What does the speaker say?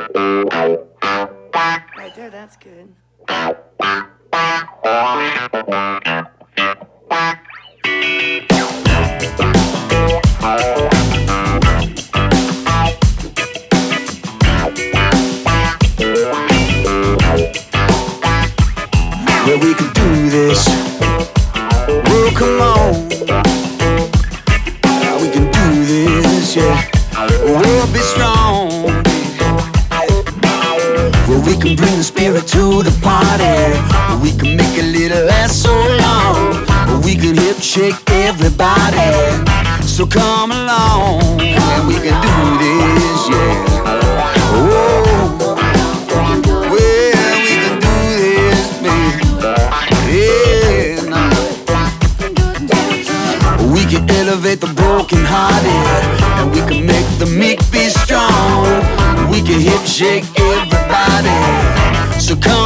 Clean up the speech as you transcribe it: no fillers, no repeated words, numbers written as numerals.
Right there, that's good. Well, we can do this. Well, come on. We can do this, yeah. We'll be strong. Well, we can bring the spirit to the party. We can make it a little last so long. We can hip shake everybody. So come along, and we can do this, yeah. Oh, well, we can do this, man. Yeah, nah. We can elevate the broken hearted, and we can make the meek be strong. We can hip shake everybody. So come